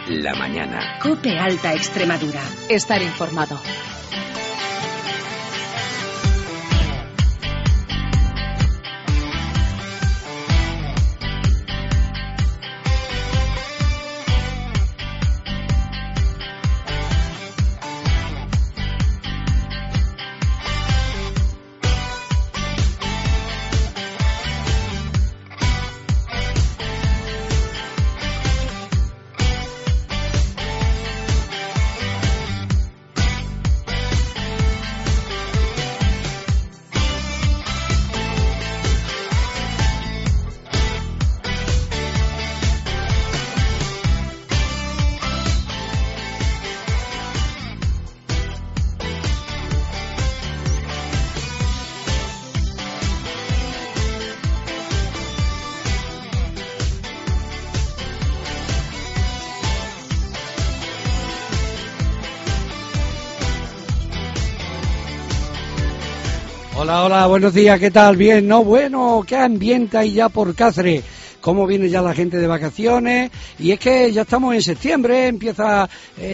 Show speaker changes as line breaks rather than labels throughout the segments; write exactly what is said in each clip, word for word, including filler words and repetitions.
la mañana.
COPE Alta Extremadura. Estar informado.
Hola, hola, buenos días, ¿qué tal? Bien, ¿no? Bueno, ¿qué ambiente hay ya por Cáceres? ¿Cómo viene ya la gente de vacaciones? Y es que ya estamos en septiembre, empieza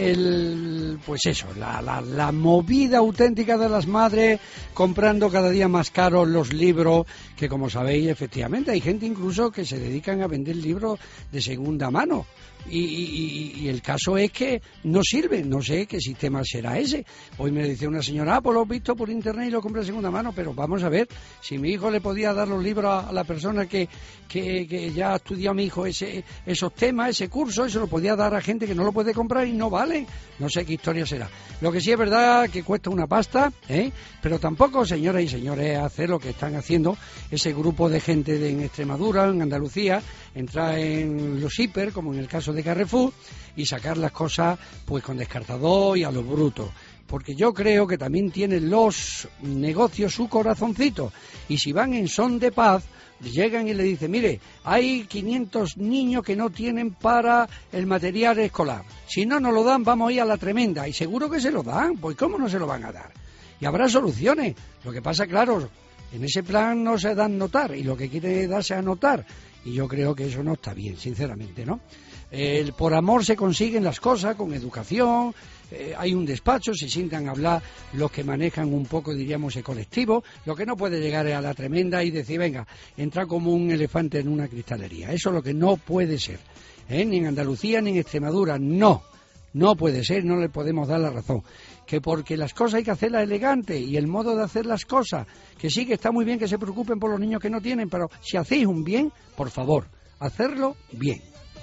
el, pues eso, la, la, la movida auténtica de las madres, comprando cada día más caros los libros, que como sabéis, efectivamente, hay gente incluso que se dedican a vender libros de segunda mano. Y, y, y el caso es que no sirve, no sé qué sistema será ese. Hoy me dice una señora, ah, pues lo he visto por internet y lo compré de segunda mano, pero vamos a ver, si mi hijo le podía dar los libros a la persona que, que, que ya ha estudiado mi hijo ese, esos temas, ese curso, eso lo podía dar a gente que no lo puede comprar y no vale, no sé qué historia será. Lo que sí es verdad que cuesta una pasta, ¿eh? Pero tampoco, señoras y señores, hacer lo que están haciendo ese grupo de gente de, en Extremadura, en Andalucía, entrar en los hiper, como en el caso de Carrefour, y sacar las cosas pues con descartador y a lo bruto, porque yo creo que también tienen los negocios su corazoncito, y si van en son de paz, llegan y le dicen, mire, hay quinientos niños que no tienen para el material escolar, si no nos lo dan vamos a ir a la tremenda, y seguro que se lo dan, pues ¿cómo no se lo van a dar? Y habrá soluciones. Lo que pasa, claro, en ese plan no se dan notar, y lo que quiere darse a notar, y yo creo que eso no está bien, sinceramente, ¿no? El, por amor se consiguen las cosas, con educación, eh, hay un despacho, se sientan a hablar los que manejan un poco, diríamos, el colectivo. Lo que no puede llegar es a la tremenda y decir, venga, entra como un elefante en una cristalería. Eso es lo que no puede ser, ¿eh? Ni en Andalucía ni en Extremadura, no, no puede ser, no le podemos dar la razón. Que porque las cosas hay que hacerlas elegantes y el modo de hacer las cosas, que sí que está muy bien que se preocupen por los niños que no tienen, pero si hacéis un bien, por favor, hacerlo bien.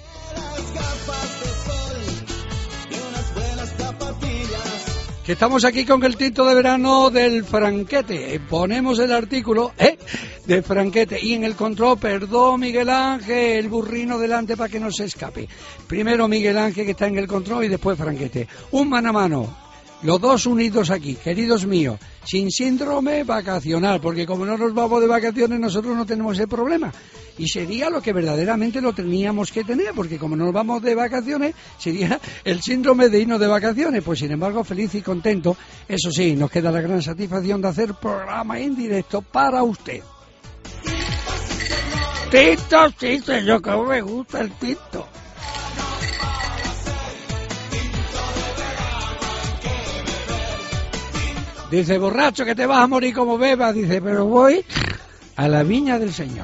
Que estamos aquí con el tinto de verano del Franquete. Ponemos el artículo ¿eh? de Franquete y en el control, perdón Miguel Ángel, el burrino delante para que no se escape. Primero Miguel Ángel que está en el control y después Franquete. Un mano a mano. Los dos unidos aquí, queridos míos, sin síndrome vacacional, porque como no nos vamos de vacaciones nosotros no tenemos ese problema. Y sería lo que verdaderamente lo teníamos que tener, porque como no nos vamos de vacaciones, sería el síndrome de irnos de vacaciones. Pues sin embargo, feliz y contento. Eso sí, nos queda la gran satisfacción de hacer programa en directo para usted. Tito, sí, señor, como me gusta el Tito. Dice, borracho, que te vas a morir como bebas. Dice, pero voy a la viña del Señor.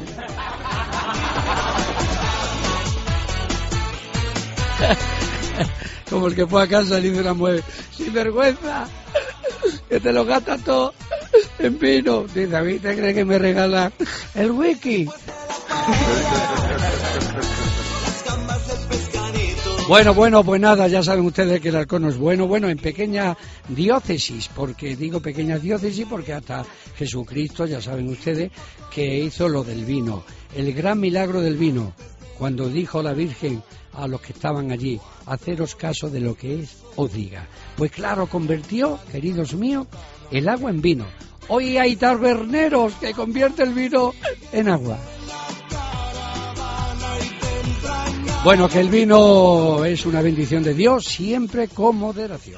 Como el que fue a casa y dice una mueve, sin vergüenza, que te lo gastas todo en vino. Dice, ¿a mí te crees que me regala el whisky? Bueno, bueno, pues nada, ya saben ustedes que el alcohol no es bueno, bueno, en pequeña diócesis, porque digo pequeña diócesis porque hasta Jesucristo, ya saben ustedes, que hizo lo del vino, el gran milagro del vino, cuando dijo la Virgen a los que estaban allí, haceros caso de lo que es os diga. Pues claro, convirtió, queridos míos, el agua en vino. Hoy hay taberneros que convierte el vino en agua. Bueno, que el vino es una bendición de Dios, siempre con moderación.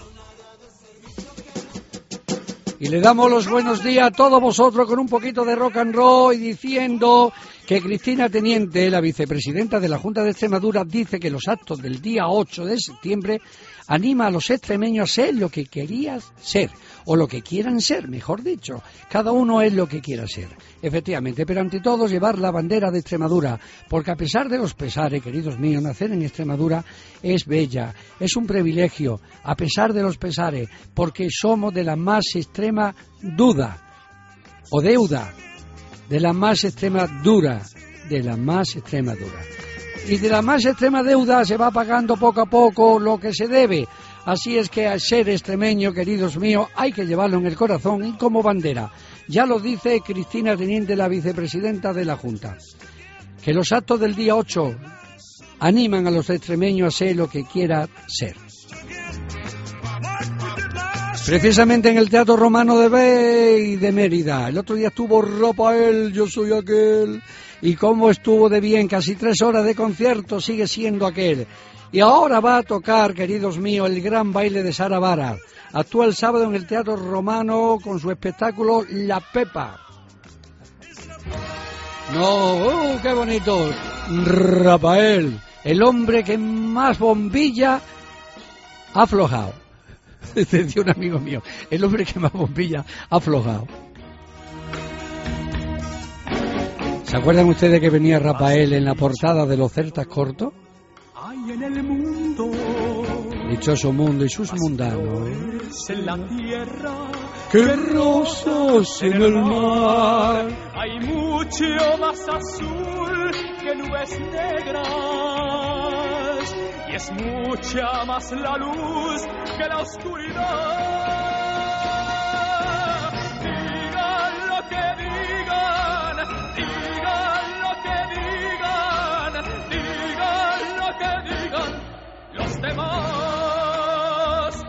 Y le damos los buenos días a todos vosotros con un poquito de rock and roll y diciendo que Cristina Teniente, la vicepresidenta de la Junta de Extremadura, dice que los actos del día ocho de septiembre anima a los extremeños a ser lo que querían ser, o lo que quieran ser, mejor dicho. Cada uno es lo que quiera ser, efectivamente, pero ante todo llevar la bandera de Extremadura, porque a pesar de los pesares, queridos míos, nacer en Extremadura es bella, es un privilegio, a pesar de los pesares, porque somos de la más extrema duda, o deuda, de la más extrema dura, de la más extrema dura. Y de la más extrema deuda se va pagando poco a poco lo que se debe. Así es que al ser extremeño, queridos míos, hay que llevarlo en el corazón y como bandera. Ya lo dice Cristina Teniente, la vicepresidenta de la Junta, que los actos del día ocho animan a los extremeños a ser lo que quiera ser. Precisamente en el Teatro Romano de Bey de Mérida. El otro día estuvo Rafael, yo soy aquel. Y cómo estuvo de bien, casi tres horas de concierto, sigue siendo aquel. Y ahora va a tocar, queridos míos, el gran baile de Sara Vara. Actúa el sábado en el Teatro Romano con su espectáculo La Pepa. No, ¡uh, qué bonito! Rafael, el hombre que más bombilla ha aflojado. Decía un amigo mío, el hombre que más bombilla ha aflojado. ¿Se acuerdan ustedes que venía Rafael en la portada de los Celtas Cortos?
Hay en el mundo,
dichoso mundo y sus mundanos,
en la tierra,
que rosas en el mar.
Hay mucho más azul que nubes negras, y es mucha más la luz que la oscuridad. Digan lo que digan, digan lo que digan, digan lo que digan los demás.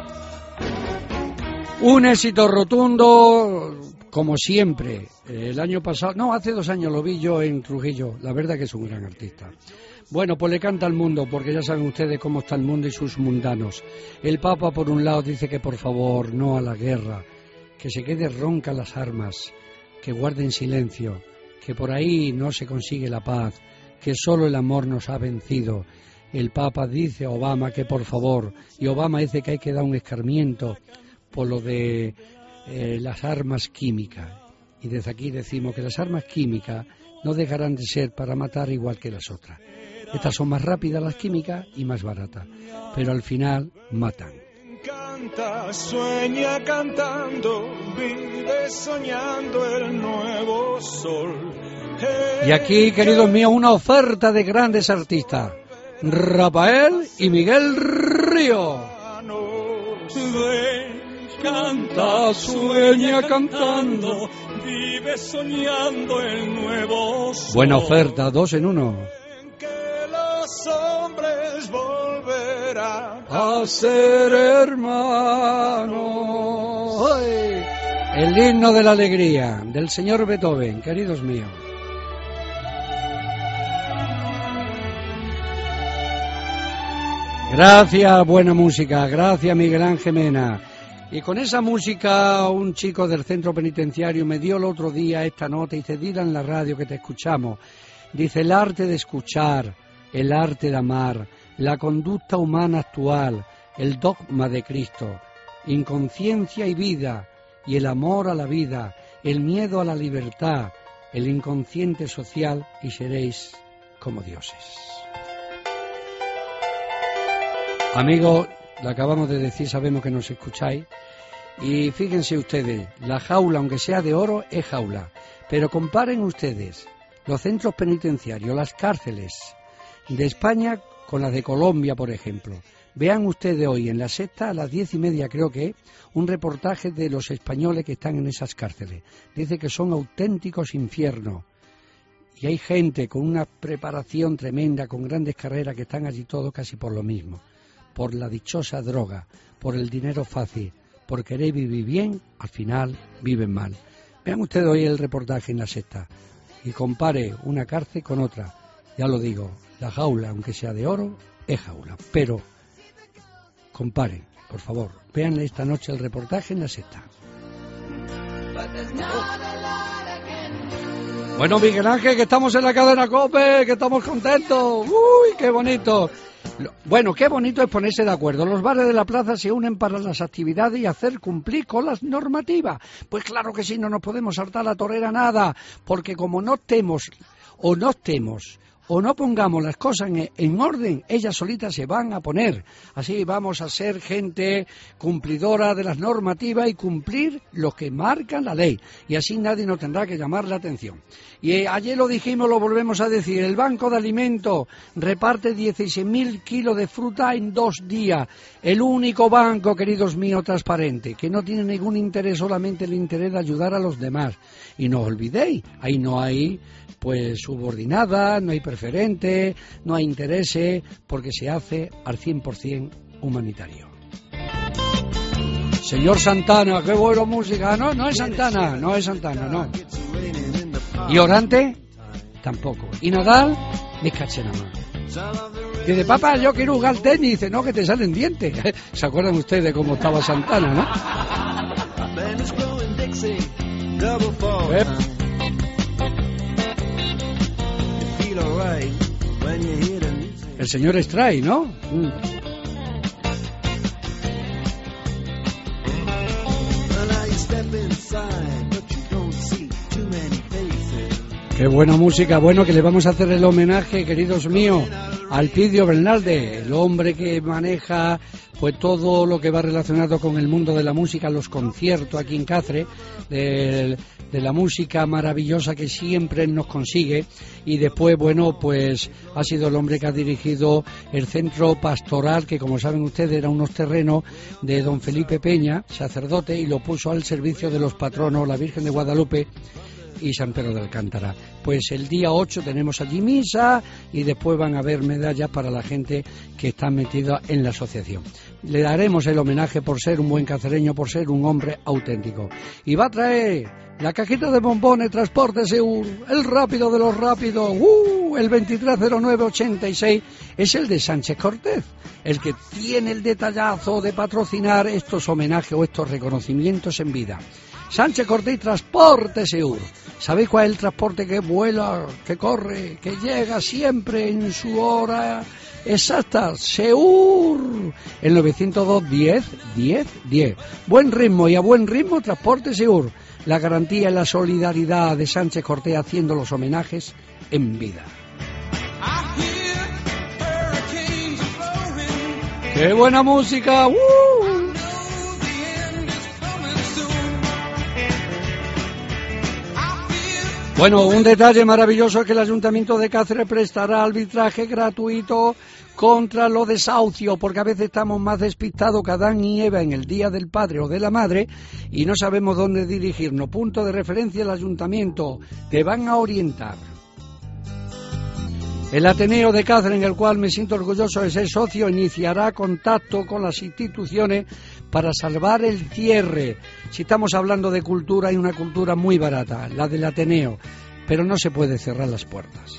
Un éxito rotundo, como siempre. El año pasado, no, hace dos años lo vi yo en Trujillo. La verdad que es un gran artista. Bueno, pues le canta al mundo, porque ya saben ustedes cómo está el mundo y sus mundanos. El Papa, por un lado, dice que por favor, no a la guerra, que se quede ronca las armas, que guarden silencio, que por ahí no se consigue la paz, que solo el amor nos ha vencido. El Papa dice a Obama que por favor, y Obama dice que hay que dar un escarmiento por lo de eh, las armas químicas. Y desde aquí decimos que las armas químicas no dejarán de ser para matar igual que las otras. Estas son más rápidas las químicas y más baratas, pero al final matan.
Canta, sueña cantando, vive soñando el nuevo sol.
Y aquí, queridos míos, una oferta de grandes artistas, Rafael y Miguel Río.
Canta, sueña cantando, vive soñando el nuevo sol.
Buena oferta, dos en uno.
Los hombres volverán
a ser hermanos. ¡Ay! El himno de la alegría del señor Beethoven, queridos míos. Gracias, buena música, gracias Miguel Ángel Mena. Y con esa música un chico del centro penitenciario me dio el otro día esta nota y dice, dile en la radio que te escuchamos. Dice, el arte de escuchar, el arte de amar, la conducta humana actual, el dogma de Cristo, inconsciencia y vida, y el amor a la vida, el miedo a la libertad, el inconsciente social, y seréis como dioses. Amigos, lo acabamos de decir, sabemos que nos escucháis, y fíjense ustedes, la jaula, aunque sea de oro, es jaula, pero comparen ustedes los centros penitenciarios, las cárceles de España con las de Colombia, por ejemplo. Vean ustedes hoy en La Sexta, a las diez y media creo que es, un reportaje de los españoles que están en esas cárceles. Dice que son auténticos infiernos. Y hay gente con una preparación tremenda, con grandes carreras, que están allí todos casi por lo mismo. Por la dichosa droga, por el dinero fácil, por querer vivir bien, al final viven mal. Vean ustedes hoy el reportaje en La Sexta y compare una cárcel con otra. Ya lo digo, la jaula, aunque sea de oro, es jaula. Pero comparen, por favor, vean esta noche el reportaje en La Sexta. Bueno, Miguel Ángel, que estamos en la cadena COPE, que estamos contentos. ¡Uy, qué bonito! Bueno, qué bonito es ponerse de acuerdo. Los bares de la plaza se unen para las actividades y hacer cumplir con las normativas. Pues claro que sí, no nos podemos saltar la torera nada, porque como no estemos o no estemos o no pongamos las cosas en, en orden, ellas solitas se van a poner. Así vamos a ser gente cumplidora de las normativas y cumplir lo que marca la ley. Y así nadie nos tendrá que llamar la atención. Y eh, ayer lo dijimos, lo volvemos a decir, el Banco de Alimentos reparte dieciséis mil kilos de fruta en dos días. El único banco, queridos míos, transparente, que no tiene ningún interés, solamente el interés de ayudar a los demás. Y no os olvidéis, ahí no hay pues subordinada, no hay preferente, no hay intereses, porque se hace al cien por ciento humanitario. Señor Santana, qué buena música. No, no es Santana, no es Santana, no. Y Orante, tampoco. Y Nadal, ni caché nada más. Dice, papá, yo quiero jugar al tenis. Dice, no, que te salen dientes. ¿Se acuerdan ustedes de cómo estaba Santana, no? ¿Eh? El señor Stray, ¿no? Mm. Qué buena música. Bueno, que le vamos a hacer el homenaje, queridos míos, a Elpidio Bernalde, el hombre que maneja pues todo lo que va relacionado con el mundo de la música, los conciertos aquí en Cáceres, de, de la música maravillosa que siempre nos consigue. Y después, bueno, pues ha sido el hombre que ha dirigido el centro pastoral, que como saben ustedes eran unos terrenos de don Felipe Peña, sacerdote, y lo puso al servicio de los patronos, la Virgen de Guadalupe y San Pedro de Alcántara. Pues el día ocho tenemos allí misa y después van a haber medallas para la gente que está metida en la asociación. Le daremos el homenaje por ser un buen cacereño, por ser un hombre auténtico. Y va a traer la cajita de bombones Transporte Seur, el rápido de los rápidos, uh, el veintitrés cero nueve ochenta y seis, es el de Sánchez Cortés, el que tiene el detallazo de patrocinar estos homenajes o estos reconocimientos en vida. Sánchez Cortés y Transporte Seur. ¿Sabéis cuál es el transporte que vuela, que corre, que llega siempre en su hora exacta? Seur. El novecientos dos diez diez diez. Buen ritmo, y a buen ritmo Transporte Seur. La garantía y la solidaridad de Sánchez Cortés haciendo los homenajes en vida. ¡Qué buena música! ¡Uh! Bueno, un detalle maravilloso es que el Ayuntamiento de Cáceres prestará arbitraje gratuito contra los desahucios, porque a veces estamos más despistados que Adán y Eva en el Día del Padre o de la Madre y no sabemos dónde dirigirnos. Punto de referencia el Ayuntamiento, te van a orientar. El Ateneo de Cáceres, en el cual me siento orgulloso de ser socio, iniciará contacto con las instituciones para salvar el cierre. Si estamos hablando de cultura, hay una cultura muy barata, la del Ateneo, pero no se puede cerrar las puertas.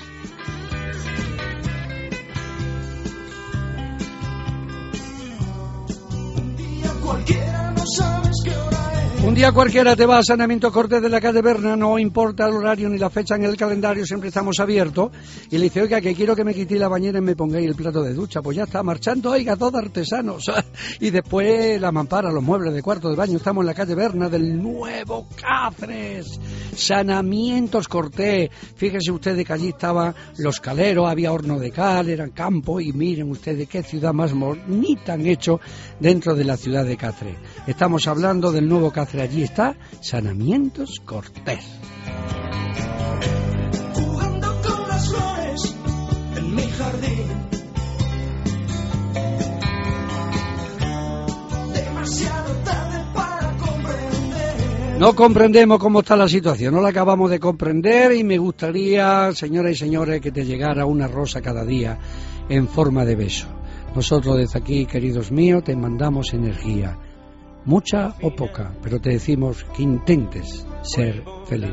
Un día cualquiera te vas a Saneamiento Cortés de la calle Berna, no importa el horario ni la fecha en el calendario, siempre estamos abiertos. Y le dice, oiga, que quiero que me quitéis la bañera y me pongáis el plato de ducha. Pues ya está, marchando, oiga, todos artesanos. Y después la mampara, los muebles de cuarto de baño. Estamos en la calle Berna del Nuevo Cáceres. Saneamientos Cortés. Fíjense ustedes que allí estaban los caleros, había horno de cal, eran campos. Y miren ustedes qué ciudad más bonita han hecho dentro de la ciudad de Cáceres. Estamos hablando del Nuevo Cáceres. Allí está Saneamientos Cortés.
Jugando con las flores en mi jardín. Demasiado tarde para comprender.
No comprendemos cómo está la situación, no la acabamos de comprender y me gustaría, señoras y señores, que te llegara una rosa cada día en forma de beso. Nosotros desde aquí, queridos míos, te mandamos energía. Mucha o poca, pero te decimos que intentes ser feliz.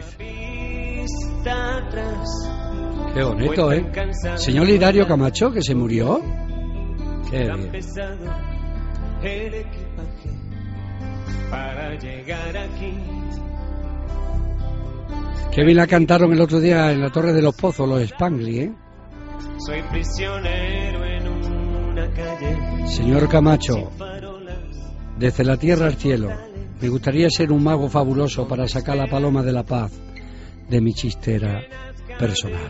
Qué bonito, ¿eh? Señor Hilario Camacho, que se murió. Qué bien.
El equipaje para llegar aquí.
Qué bien la cantaron el otro día en la Torre de los Pozos, los Spangly, ¿eh?
Soy prisionero en una calle.
Señor Camacho, desde la tierra al cielo, me gustaría ser un mago fabuloso para sacar la paloma de la paz de mi chistera personal.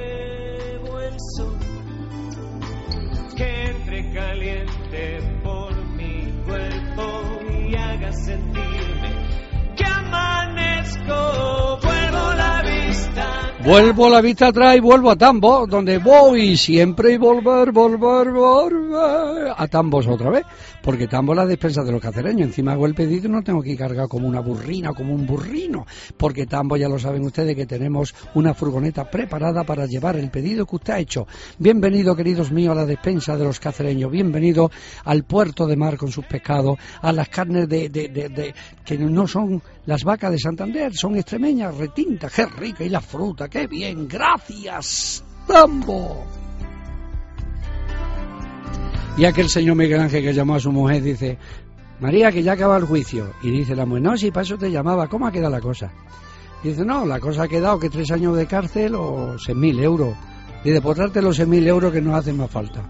Que entre caliente por mi cuerpo y haga sentirme que amanezco. Vuelvo la vista.
Vuelvo la vista atrás y vuelvo a Tambo, donde voy siempre y volver, volver, volver a Tambos otra vez, porque Tambo es la despensa de los cacereños. Encima hago el pedido y no tengo que ir cargado como una burrina, como un burrino, porque Tambo, ya lo saben ustedes, que tenemos una furgoneta preparada para llevar el pedido que usted ha hecho. Bienvenido, queridos míos, a la despensa de los cacereños, bienvenido al puerto de mar con sus pescados, a las carnes de, de, de, de que no son las vacas de Santander, son extremeñas, retintas, qué rica, y la fruta, qué bien, gracias, Tambo. Y aquel señor Miguel Ángel que llamó a su mujer dice: María, que ya acaba el juicio. Y dice la mujer: no, si para eso te llamaba, ¿cómo ha quedado la cosa? Y dice: no, la cosa ha quedado que tres años de cárcel o seis mil euros. Dice: pues darte los seis mil euros que nos hacen más falta.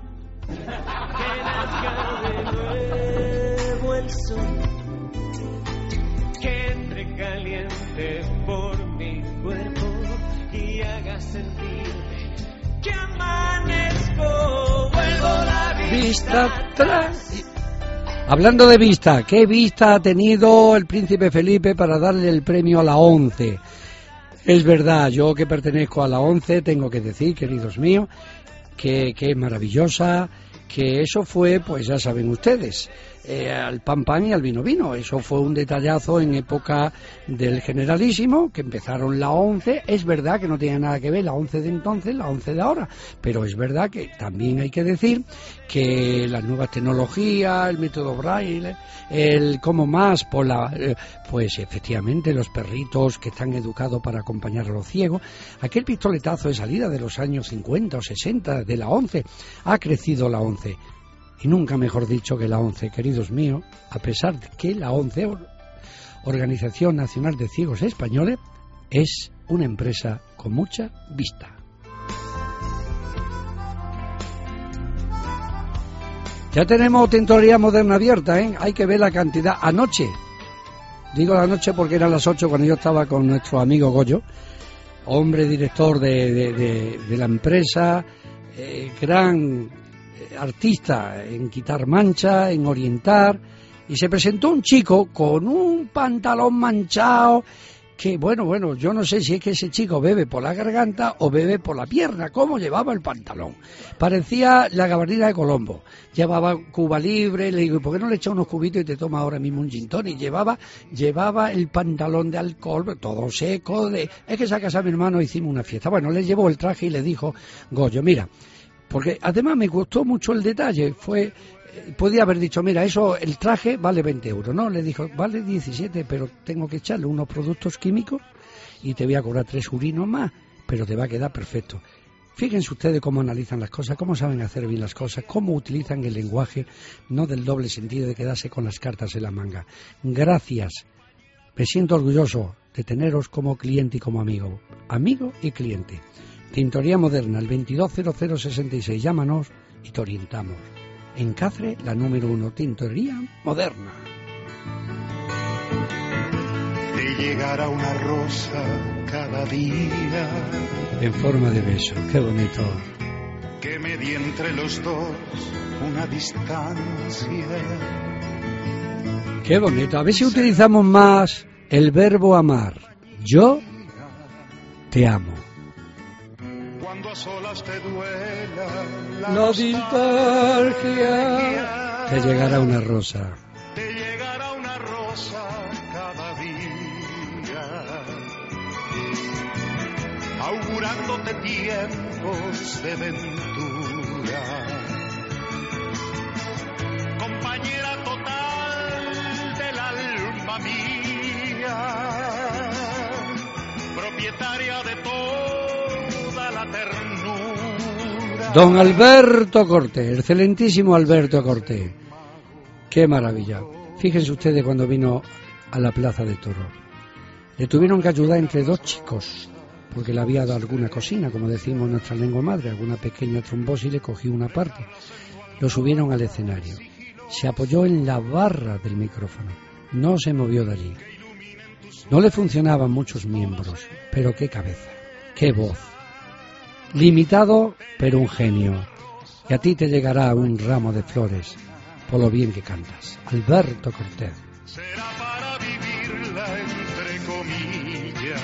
Que entre caliente por mi cuerpo y haga sentirme que amanezco. Vuelvo la
Vista atrás. Hablando de vista, ¿qué vista ha tenido el príncipe Felipe para darle el premio a la ONCE? Es verdad, yo que pertenezco a la ONCE tengo que decir, queridos míos, que, que es maravillosa, que eso fue, pues ya saben ustedes, eh, al pan pan y al vino vino. Eso fue un detallazo en época del Generalísimo, que empezaron la ONCE. Es verdad que no tiene nada que ver la ONCE de entonces, la ONCE de ahora, pero es verdad que también hay que decir que las nuevas tecnologías, el método Braille, el cómo más, por la, eh, pues efectivamente los perritos que están educados para acompañar a los ciegos, aquel pistoletazo de salida de los años cincuenta o sesenta de la ONCE, ha crecido la ONCE. Y nunca mejor dicho que la ONCE, queridos míos, a pesar de que la ONCE, Organización Nacional de Ciegos Españoles, es una empresa con mucha vista. Ya tenemos tintorería moderna abierta, ¿eh? Hay que ver la cantidad. Anoche, digo la noche porque eran las ocho cuando yo estaba con nuestro amigo Goyo, hombre director de, de, de, de la empresa, eh, gran artista en quitar mancha, en orientar, y se presentó un chico con un pantalón manchado que, bueno, bueno, yo no sé si es que ese chico bebe por la garganta o bebe por la pierna. ¿Cómo llevaba el pantalón? Parecía la gabardina de Colombo. Llevaba Cuba Libre, le digo, ¿por qué no le echas unos cubitos y te toma ahora mismo un gin tonic? Llevaba, llevaba el pantalón de alcohol, todo seco, de... es que esa casa mi hermano hicimos una fiesta. Bueno, le llevó el traje y le dijo, Goyo, mira, porque además me gustó mucho el detalle, fue... podía haber dicho, mira, eso, el traje vale veinte euros, no, le dijo, vale diecisiete, pero tengo que echarle unos productos químicos y te voy a cobrar tres urinos más, pero te va a quedar perfecto. Fíjense ustedes cómo analizan las cosas, cómo saben hacer bien las cosas, cómo utilizan el lenguaje, no del doble sentido de quedarse con las cartas en la manga. Gracias, me siento orgulloso de teneros como cliente y como amigo, amigo y cliente. Tintorería Moderna, el veintidós cero cero sesenta y seis, llámanos y te orientamos. En Cáceres, la número uno, Tintorería Moderna.
Te llegará una rosa cada día.
En forma de beso, qué bonito.
Que medie entre los dos una distancia.
Qué bonito. A ver si utilizamos más el verbo amar. Yo te amo.
Cuando a solas te duela la
La nostalgia. Te llegará una rosa.
Te llegará una rosa cada día, augurándote tiempos de ventura, compañera total del alma mía, propietaria de toda la ternura.
Don Alberto Cortés, excelentísimo Alberto Cortés. Qué maravilla. Fíjense ustedes cuando vino a la Plaza de Toros. Le tuvieron que ayudar entre dos chicos, porque le había dado alguna cosina, como decimos en nuestra lengua madre, alguna pequeña trombosis, y le cogió una parte. Lo subieron al escenario. Se apoyó en la barra del micrófono. No se movió de allí. No le funcionaban muchos miembros, pero qué cabeza, qué voz. Limitado, pero un genio. Y a ti te llegará un ramo de flores por lo bien que cantas. Alberto Cortés.
Será para vivirla entre comillas.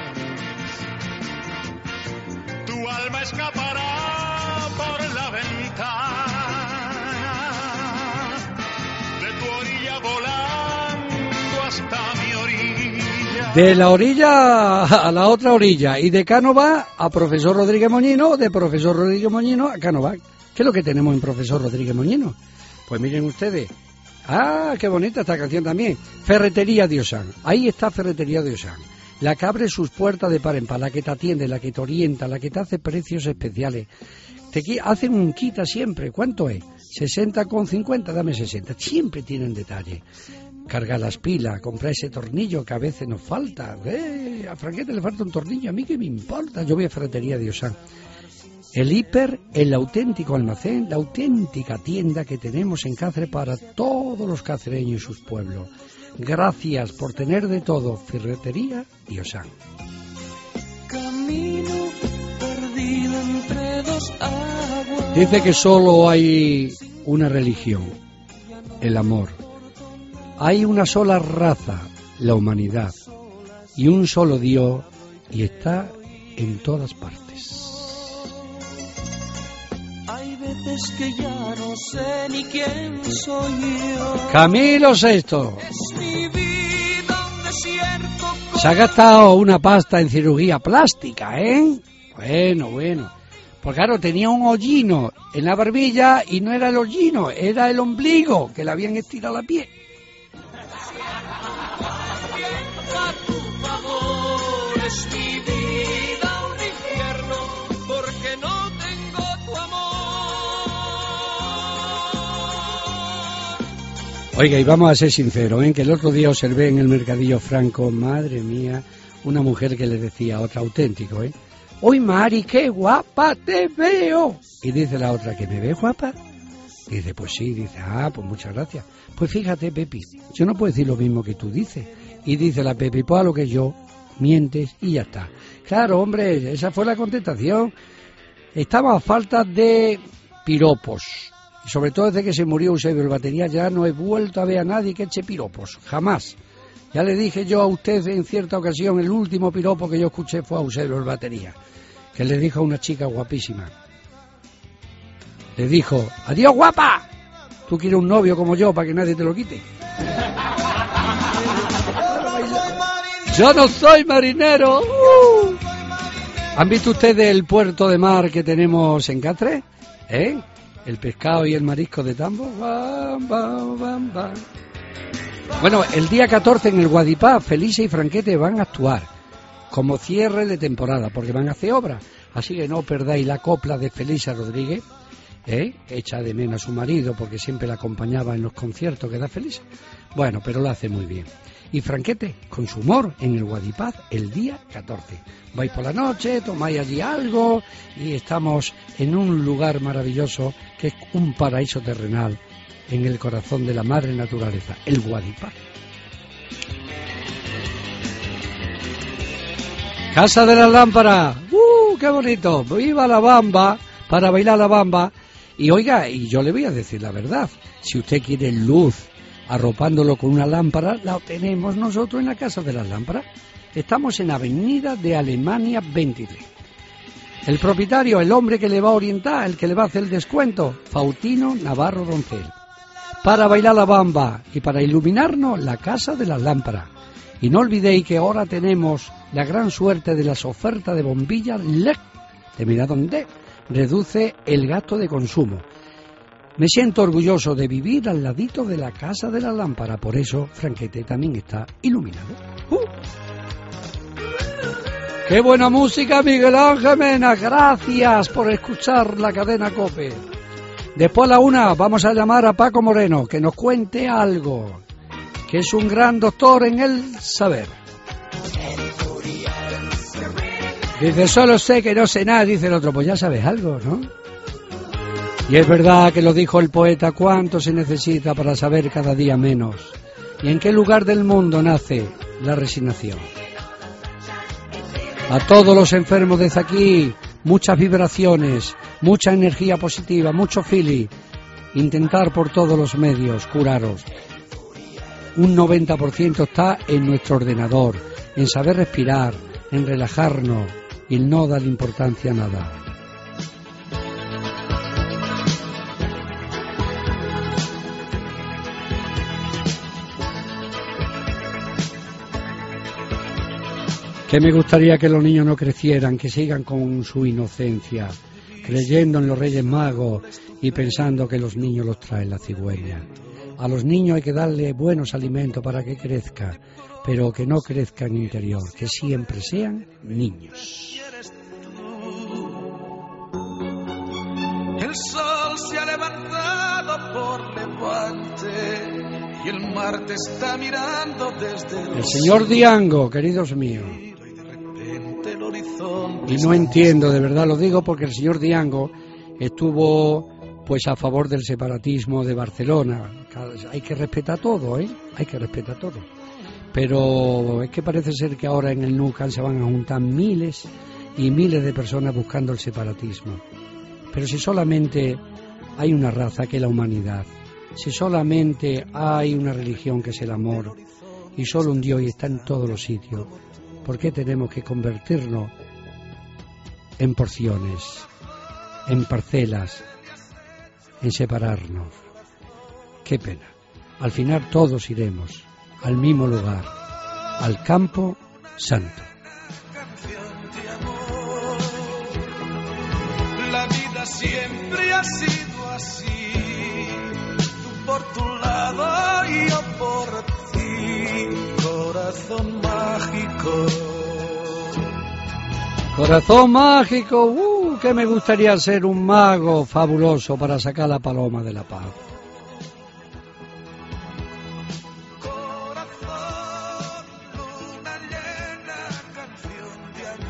Tu alma escapará por la ventana de tu orilla volando hasta mi orilla.
De la orilla a la otra orilla, y de Cánovas a Profesor Rodríguez Moñino, de Profesor Rodríguez Moñino a Cánovas. ¿Qué es lo que tenemos en Profesor Rodríguez Moñino? Pues miren ustedes. Ah, qué bonita esta canción también. Ferretería de Osán. Ahí está Ferretería de Osán. La que abre sus puertas de par en par, la que te atiende, la que te orienta, la que te hace precios especiales. Te hacen un quita siempre. ¿Cuánto es? sesenta con cincuenta, dame sesenta. Siempre tienen detalle. Carga las pilas, compra ese tornillo que a veces nos falta. Eh, a Franquete le falta un tornillo, a mí qué me importa. Yo voy a Ferretería de Osán. El hiper, el auténtico almacén, la auténtica tienda que tenemos en Cáceres para todos los cacereños y sus pueblos. Gracias por tener de todo. Ferretería de Osán.
Camino perdido entre dos aguas.
Dice que solo hay una religión, el amor. Hay una sola raza, la humanidad. Y un solo Dios, y está en todas partes.
Hay veces que ya no sé ni quién soy yo.
Camilo Sexto.
Es mi vida un desierto.
Se ha gastado una pasta en cirugía plástica, ¿eh? Bueno, bueno. Pues claro, tenía un hollino en la barbilla y no era el hollino, era el ombligo, que le habían estirado la piel.
A tu favor es mi vida un infierno porque no tengo tu amor.
Oiga, y vamos a ser sinceros, ¿eh? Que el otro día observé en el Mercadillo Franco, madre mía, una mujer que le decía a otra, auténtico, ¿eh? ¡Uy, Mari, qué guapa te veo! Y dice la otra, ¿que me ves guapa? Y dice, pues sí, dice, ah, pues muchas gracias. Pues fíjate, Pepi, yo no puedo decir lo mismo que tú dices. Y dice la Pepi, pues a lo que yo, mientes y ya está. Claro, hombre, esa fue la contestación. Estaba a falta de piropos. Y sobre todo desde que se murió Eusebio el batería, ya no he vuelto a ver a nadie que eche piropos, jamás. Ya le dije yo a usted en cierta ocasión, el último piropo que yo escuché fue a Eusebio el batería, que le dijo a una chica guapísima. Le dijo, adiós guapa, tú quieres un novio como yo para que nadie te lo quite. Yo no soy marinero. Uh. ¿Han visto ustedes el puerto de mar que tenemos en Cáceres? ¿Eh? El pescado y el marisco de Tambo. Bam, bam, bam, bam. Bueno, el día catorce en el Guadipá, Felice y Franquete van a actuar como cierre de temporada, porque van a hacer obras. Así que no perdáis la copla de Felisa Rodríguez, ¿eh? Echa de menos a su marido porque siempre la acompañaba en los conciertos que da Felisa. Bueno, pero lo hace muy bien. Y Franquete, con su humor, en el Guadipaz, el día catorce. Vais por la noche, tomáis allí algo y estamos en un lugar maravilloso que es un paraíso terrenal en el corazón de la madre naturaleza, el Guadipaz. Casa de las Lámparas. ¡Uh, qué bonito! ¡Viva la bamba! Para bailar la bamba. Y oiga, y yo le voy a decir la verdad, si usted quiere luz arropándolo con una lámpara, la tenemos nosotros en la Casa de las Lámparas. Estamos en Avenida de Alemania veintitrés. El propietario, el hombre que le va a orientar, el que le va a hacer el descuento, Faustino Navarro Doncel. Para bailar la bamba y para iluminarnos, la Casa de las Lámparas. Y no olvidéis que ahora tenemos la gran suerte de las ofertas de bombillas L E D, de mira dónde reduce el gasto de consumo. Me siento orgulloso de vivir al ladito de la Casa de la Lámpara, por eso Franquete también está iluminado. ¡Uh! ¡Qué buena música, Miguel Ángel Mena! Gracias por escuchar la cadena COPE. Después a la una vamos a llamar a Paco Moreno, que nos cuente algo, que es un gran doctor en el saber. Dice, solo sé que no sé nada, dice el otro, pues ya sabes algo, ¿no? Y es verdad que lo dijo el poeta, ¿cuánto se necesita para saber cada día menos? ¿Y en qué lugar del mundo nace la resignación? A todos los enfermos desde aquí, muchas vibraciones, mucha energía positiva, mucho feeling. Intentar por todos los medios curaros. Un noventa por ciento está en nuestro ordenador, en saber respirar, en relajarnos y no dar importancia a nada. Que me gustaría que los niños no crecieran, que sigan con su inocencia, creyendo en los Reyes Magos y pensando que los niños los trae la cigüeña. A los niños hay que darle buenos alimentos para que crezca, pero que no crezca en interior, que siempre sean niños.
El sol se ha levantado por levante y el mar te está mirando desde el,
el señor Diango, queridos míos. Y no entiendo, de verdad lo digo, porque el señor Diango estuvo pues a favor del separatismo de Barcelona. Hay que respetar todo, ¿eh? Hay que respetar todo. Pero es que parece ser que ahora en el Núcan se van a juntar miles y miles de personas buscando el separatismo. Pero si solamente hay una raza que es la humanidad, si solamente hay una religión que es el amor, y solo un Dios y está en todos los sitios, ¿por qué tenemos que convertirnos en porciones, en parcelas, en separarnos? Qué pena. Al final todos iremos al mismo lugar, al campo santo.
La vida siempre ha sido así, tú por tu lado y yo por ti, corazón mágico.
Corazón mágico, uh, que me gustaría ser un mago fabuloso para sacar la paloma de la paz.
Corazón, luna llena, canción de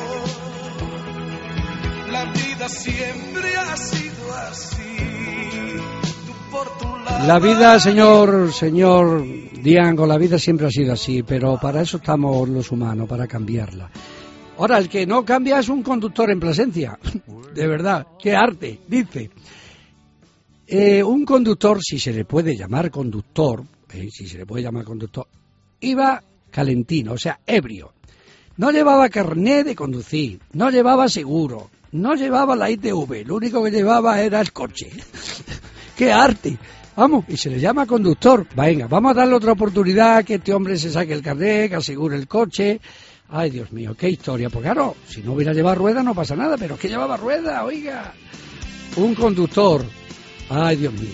amor. La vida siempre ha sido así, tú por tu lado.
La vida, señor, señor Diango, la vida siempre ha sido así, pero para eso estamos los humanos, para cambiarla. Ahora, el que no cambia es un conductor en Plasencia. De verdad, qué arte, dice. Eh, un conductor, si se le puede llamar conductor, eh, si se le puede llamar conductor, iba calentino, o sea, ebrio. No llevaba carnet de conducir, no llevaba seguro, no llevaba la I T V, lo único que llevaba era el coche. ¡Qué arte! Vamos, y se le llama conductor. Venga, vamos a darle otra oportunidad, que este hombre se saque el carnet, que asegure el coche. Ay, Dios mío, qué historia. Pues claro, si no hubiera llevado rueda no pasa nada, pero es que llevaba rueda, oiga. Un conductor. Ay, Dios mío.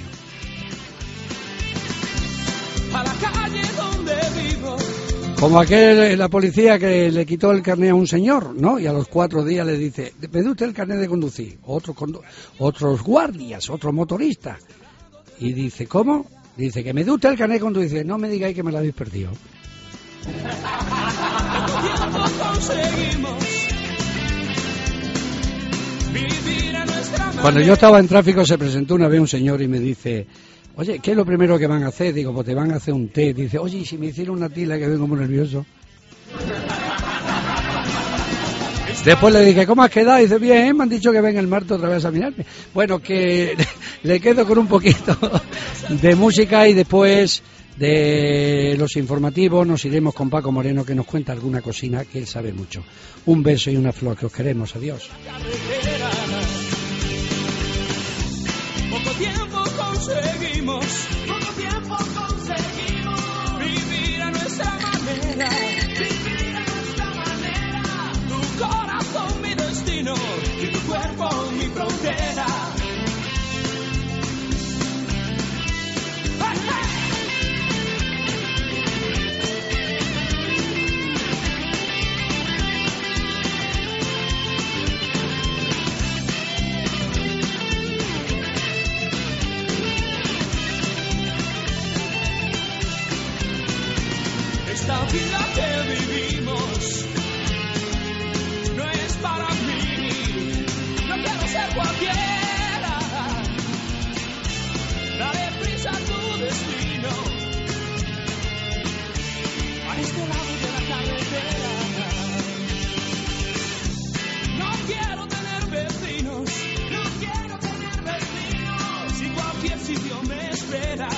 A la calle donde vivo.
Como aquel, la policía que le quitó el carnet a un señor, ¿no? Y a los cuatro días le dice, ¿me da usted el carnet de conducir? Otro condu- otros guardias, otro motorista. Y dice, ¿cómo? Dice, que me dé usted el carnet de conducir. Dice, no me digáis que me lo habéis perdido. Cuando yo estaba en tráfico se presentó una vez un señor y me dice, oye, ¿qué es lo primero que van a hacer? Digo, pues te van a hacer un té. Dice, oye, ¿y si me hicieron una tila que vengo muy nervioso? Después le dije, ¿cómo has quedado? Dice, bien, me han dicho que venga el martes otra vez a mirarme. Bueno, que le quedo con un poquito de música y después de los informativos nos iremos con Paco Moreno, que nos cuenta alguna cocina que él sabe mucho. Un beso y una flor, que os queremos. Adiós.
Poco tiempo conseguimos, poco tiempo conseguimos vivir a nuestra manera, vivir a nuestra manera. Tu corazón mi destino y tu cuerpo mi frontera. ¡Hey, hey! esta vida que vivimos no es para mí. No quiero ser cualquiera. Dale prisa a tu destino. A este lado de la carretera. No quiero tener vecinos. No quiero tener vecinos. Si cualquier sitio me espera.